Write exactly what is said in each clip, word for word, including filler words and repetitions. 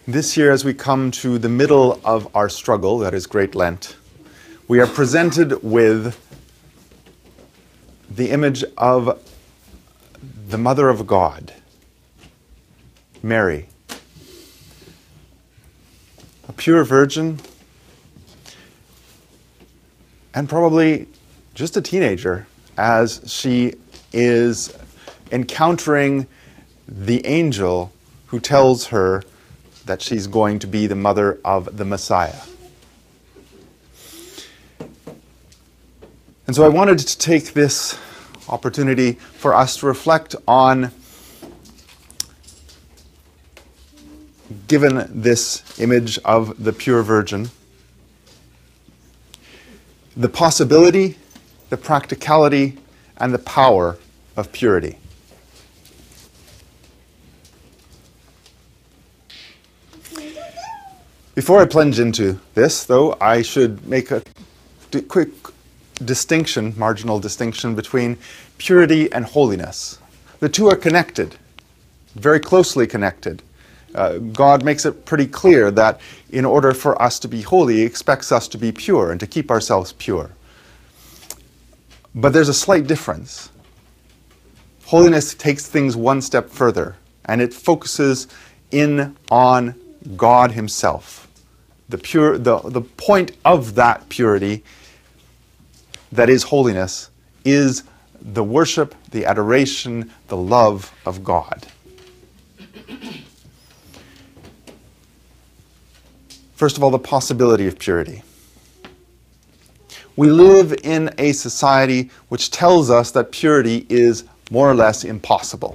This year, as we come to the middle of our struggle, that is Great Lent, we are presented with the image of the Mother of God, Mary, a pure virgin, and probably just a teenager as she is encountering the angel who tells her that she's going to be the mother of the Messiah. And so I wanted to take this opportunity for us to reflect on, given this image of the pure virgin, the possibility, the practicality, and the power of purity. Before I plunge into this, though, I should make a d- quick distinction, marginal distinction, between purity and holiness. The two are connected, very closely connected. Uh, God makes it pretty clear that in order for us to be holy, He expects us to be pure and to keep ourselves pure. But there's a slight difference. Holiness takes things one step further, and it focuses in on God Himself. The pure, the, the point of that purity, that is holiness, is the worship, the adoration, the love of God. First of all, the possibility of purity. We live in a society which tells us that purity is more or less impossible.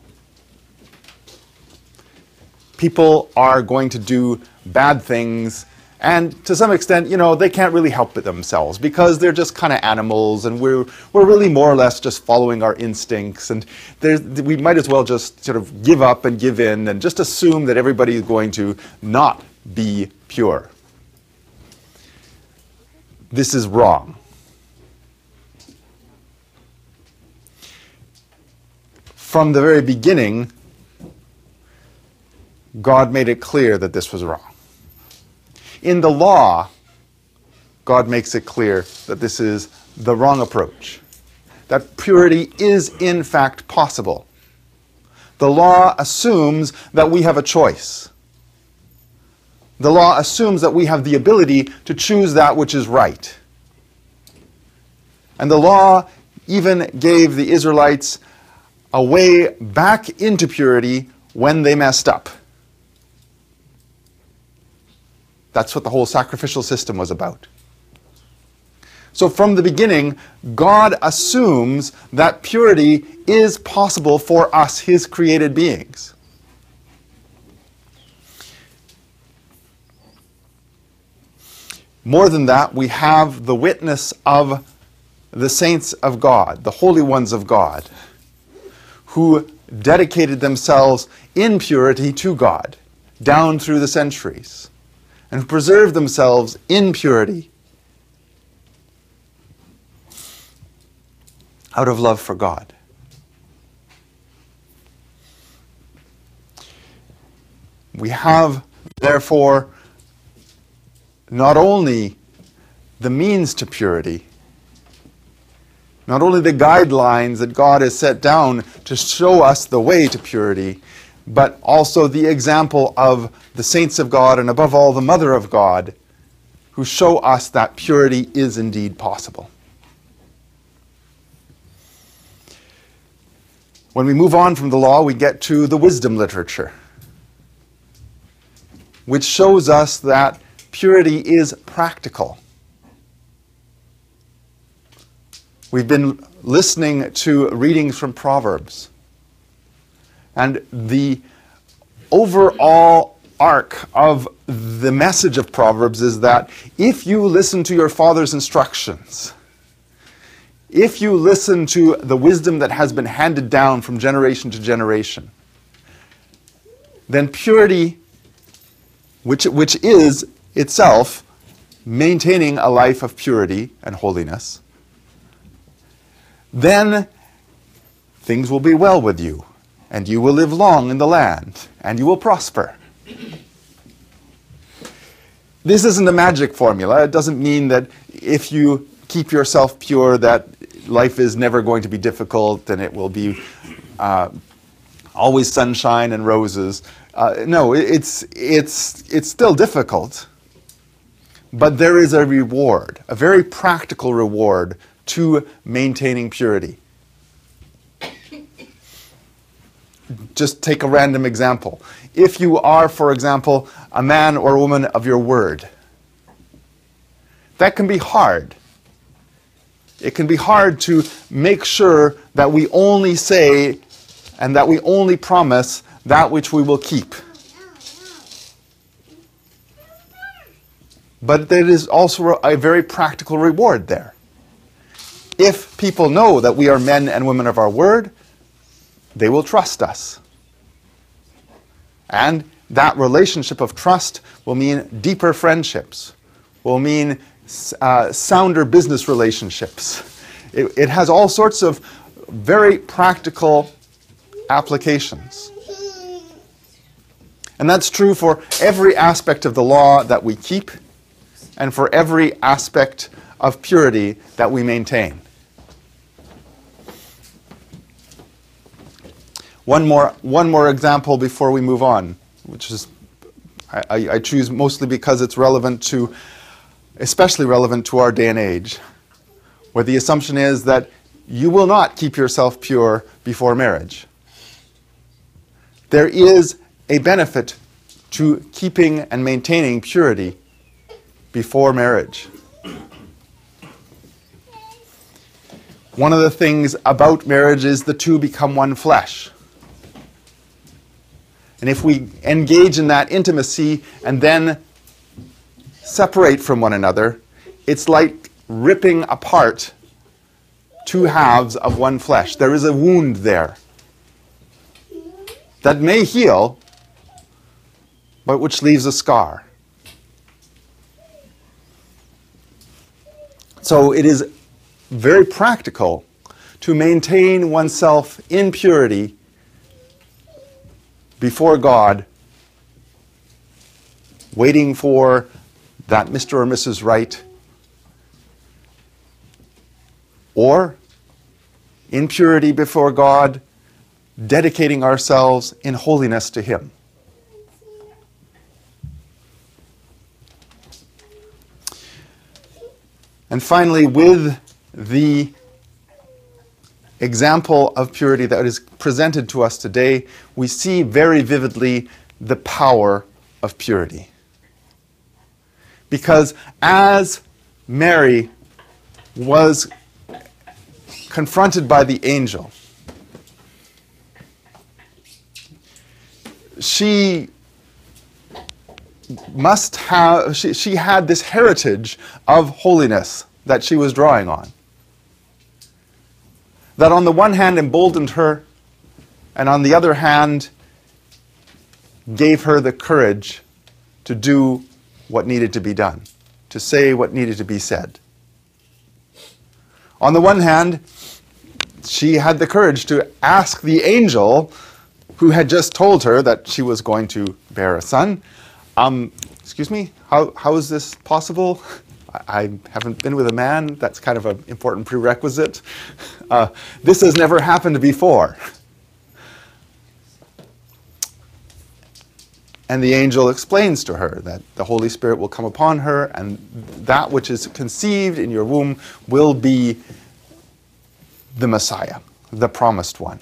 People are going to do bad things, and to some extent, you know, they can't really help it themselves because they're just kind of animals, and we're we're really more or less just following our instincts, and we might as well just sort of give up and give in and just assume that everybody is going to not be pure. This is wrong. From the very beginning, God made it clear that this was wrong. In the law, God makes it clear that this is the wrong approach, that purity is in fact possible. The law assumes that we have a choice. The law assumes that we have the ability to choose that which is right. And the law even gave the Israelites a way back into purity when they messed up. That's what the whole sacrificial system was about. So from the beginning, God assumes that purity is possible for us, His created beings. More than that, we have the witness of the saints of God, the holy ones of God, who dedicated themselves in purity to God down through the centuries, and who preserve themselves in purity out of love for God. We have, therefore, not only the means to purity, not only the guidelines that God has set down to show us the way to purity, but also the example of the saints of God, and above all, the Mother of God, who show us that purity is indeed possible. When we move on from the law, we get to the wisdom literature, which shows us that purity is practical. We've been listening to readings from Proverbs, and the overall arc of the message of Proverbs is that if you listen to your father's instructions, if you listen to the wisdom that has been handed down from generation to generation, then purity, which, which is itself maintaining a life of purity and holiness, then things will be well with you, and you will live long in the land, and you will prosper. This isn't a magic formula. It doesn't mean that if you keep yourself pure that life is never going to be difficult and it will be uh, always sunshine and roses. Uh, no, it's, it's, it's still difficult. But there is a reward, a very practical reward to maintaining purity. Just take a random example. If you are, for example, a man or a woman of your word, that can be hard. It can be hard to make sure that we only say and that we only promise that which we will keep. But there is also a very practical reward there. If people know that we are men and women of our word, they will trust us. And that relationship of trust will mean deeper friendships, will mean uh, sounder business relationships. It, it has all sorts of very practical applications. And that's true for every aspect of the law that we keep and for every aspect of purity that we maintain. One more, one more example before we move on, which is, I, I choose mostly because it's relevant to, especially relevant to our day and age, where the assumption is that you will not keep yourself pure before marriage. There is a benefit to keeping and maintaining purity before marriage. One of the things about marriage is the two become one flesh. And if we engage in that intimacy and then separate from one another, it's like ripping apart two halves of one flesh. There is a wound there that may heal, but which leaves a scar. So it is very practical to maintain oneself in purity before God, waiting for that Mister or Missus Right, or in purity before God, dedicating ourselves in holiness to Him. And finally, with the example of purity that is presented to us today, we see very vividly the power of purity. Because as Mary was confronted by the angel, she must have, she, she had this heritage of holiness that she was drawing on. That on the one hand emboldened her, and on the other hand gave her the courage to do what needed to be done, to say what needed to be said. On the one hand, she had the courage to ask the angel who had just told her that she was going to bear a son, um, excuse me, how, how is this possible? I haven't been with a man. That's kind of an important prerequisite. Uh, this has never happened before. And the angel explains to her that the Holy Spirit will come upon her, and that which is conceived in your womb will be the Messiah, the promised one.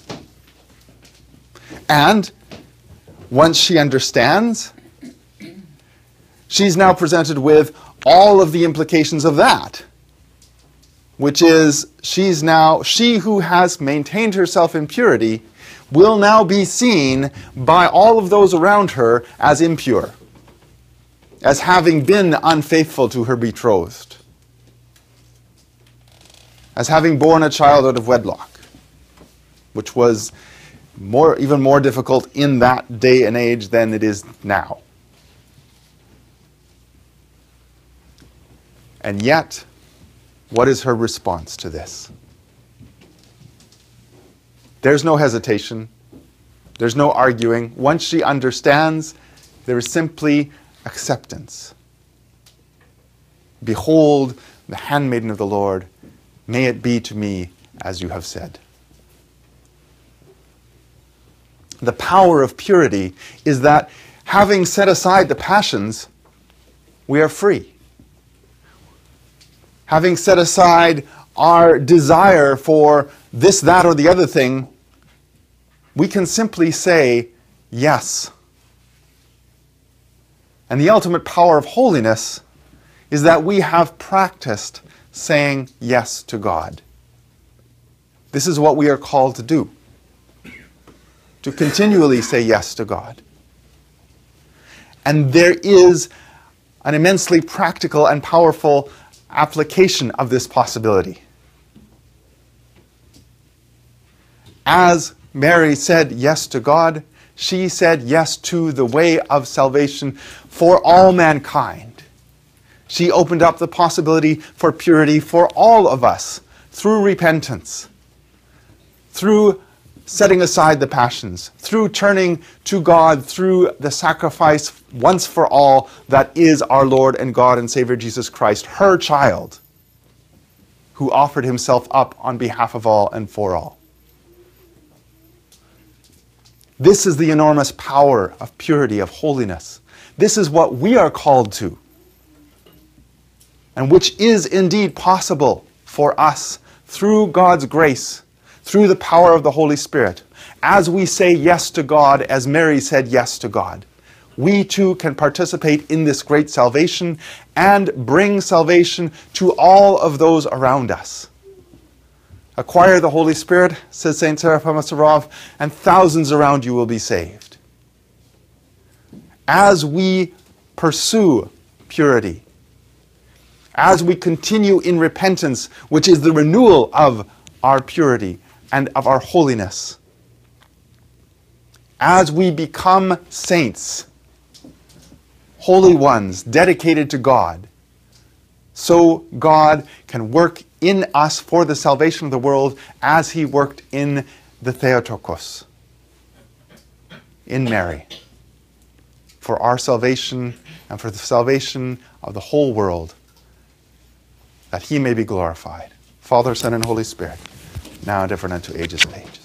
And once she understands, she's now presented with all of the implications of that, which is she's now, she who has maintained herself in purity will now be seen by all of those around her as impure, as having been unfaithful to her betrothed, as having borne a child out of wedlock, which was more, even more difficult in that day and age than it is now. And yet, what is her response to this? There's no hesitation. There's no arguing. Once she understands, there is simply acceptance. Behold, the handmaiden of the Lord, may it be to me as you have said. The power of purity is that having set aside the passions, we are free. Having set aside our desire for this, that, or the other thing, we can simply say yes. And the ultimate power of holiness is that we have practiced saying yes to God. This is what we are called to do. To continually say yes to God. And there is an immensely practical and powerful application of this possibility. As Mary said yes to God, she said yes to the way of salvation for all mankind. She opened up the possibility for purity for all of us through repentance, through setting aside the passions, through turning to God, through the sacrifice once for all that is our Lord and God and Savior Jesus Christ, her child, who offered himself up on behalf of all and for all. This is the enormous power of purity, of holiness. This is what we are called to, and which is indeed possible for us through God's grace, through the power of the Holy Spirit. As we say yes to God, as Mary said yes to God, we too can participate in this great salvation and bring salvation to all of those around us. Acquire the Holy Spirit, says Saint Seraphim of Sarov, and thousands around you will be saved. As we pursue purity, as we continue in repentance, which is the renewal of our purity and of our holiness, as we become saints, holy ones, dedicated to God, so God can work in us for the salvation of the world as he worked in the Theotokos, in Mary, for our salvation and for the salvation of the whole world, that he may be glorified. Father, Son, and Holy Spirit, now and ever and unto ages of age.